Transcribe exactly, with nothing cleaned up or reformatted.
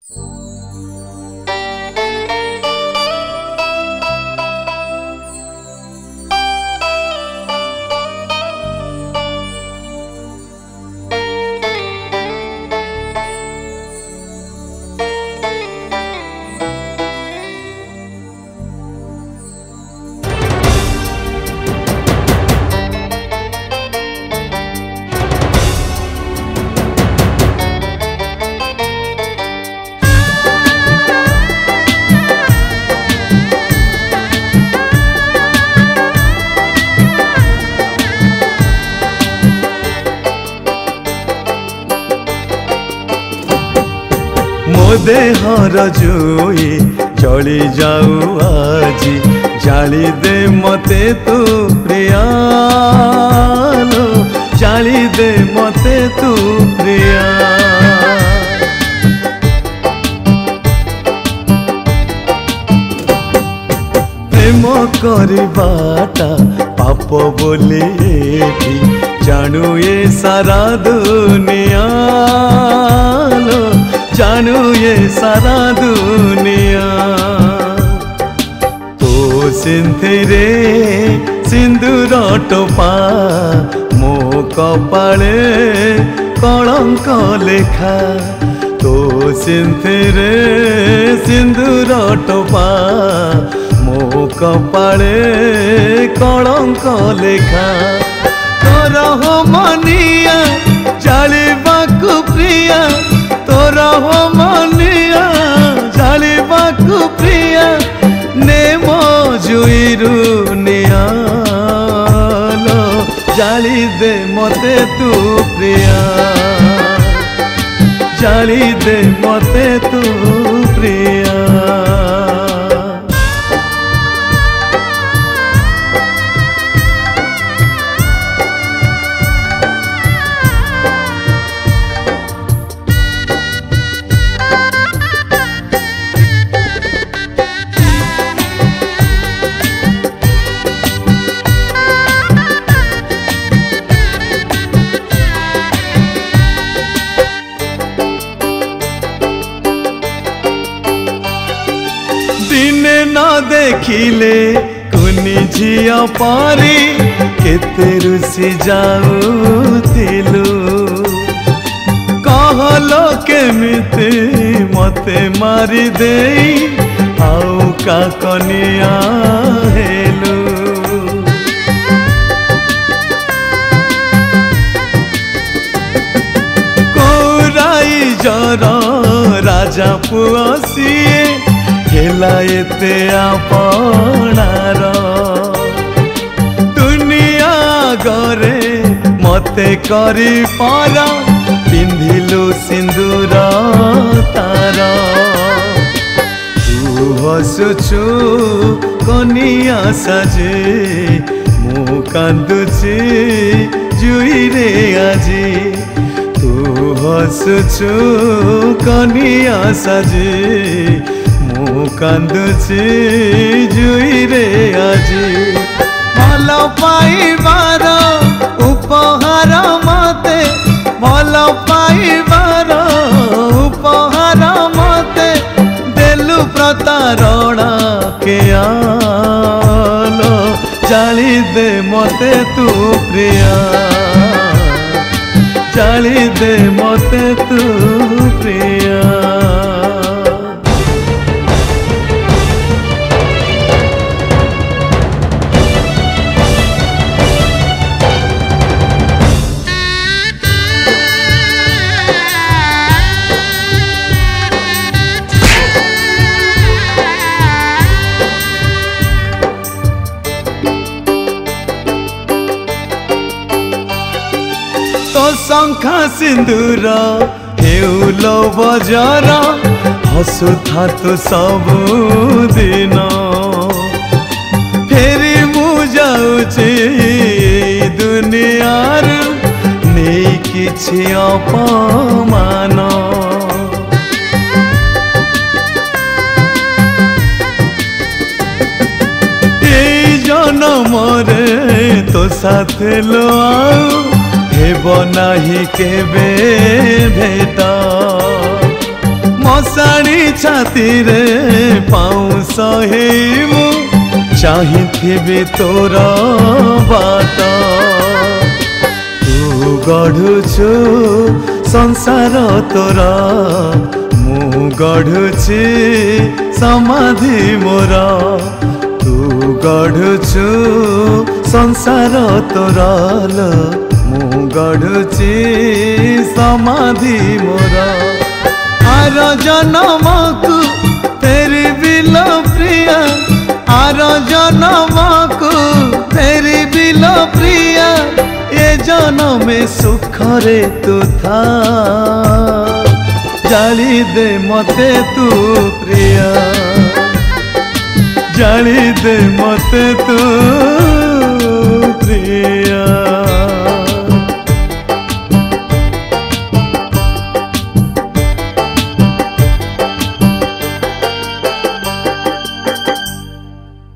There जोई जली जाऊ आजी जाली दे मते तू प्रियालो जाली दे मते तू प्रिया प्रेम करबाटा पाप बोली एठी जानू ये सारा दुनिया लो जानू ये सारा दुनिया तो सिंथिरे सिंदूर टोपा मो कपाळे कलंक लेखा तो सिंथिरे सिंदूर टोपा मो कपाळे कलंक लेखा तोर हो मनिया जालिबाकु प्रिया तोर हो मनिया जालिबाकु प्रिया ने मो जुईरु नियालो जाली दे मते तू प्रिया जाली दे मते तू प्रिया दिने न देखिले कुनी झिया पारी केते रुसी जाऊतिलु कहलो केमिति मते मारी देई आउ का कनिया हेलु कोराई जर राजा पुआ सिए हेला एते आपणार दुनिया गरे मते करी पारा पिंधिलु सिंदूर तार तू हसुछु कनिया साजे मु कांदुची जुई रे आजी तू हसुछु कनिया साजे मु कांदुची जुई रे आजी भल पाइबार उपहार मते भल पाइबार उपहार मते देलु प्रतारणा के आलो जाली दे मते तू प्रिया जाली दे मते तू प्रिया शंखा सिंदूर हेउलो बजार हसु था तो सब दिन फेरी मु जाऊची दुनियार नहीं किछि अपमान ए जनमरे तो साथे लो आउ हेब नाही केबे भेट मशाणी छाती रे पाउस हेमु चाहिथिबि तोर बात तू गढ़ुछु संसार तोर मु गढ़ुछि समाधि मोर तू गढ़ुछु संसार तोर मु गढ़ुछि समाधि मोर आर जन्म को तेरी बिलो प्रिया आर जन्म को तेरी बिलो प्रिया ये जन्म में सुख रे तू था जाली दे मते तू प्रिया जाली दे मते तू प्रिया।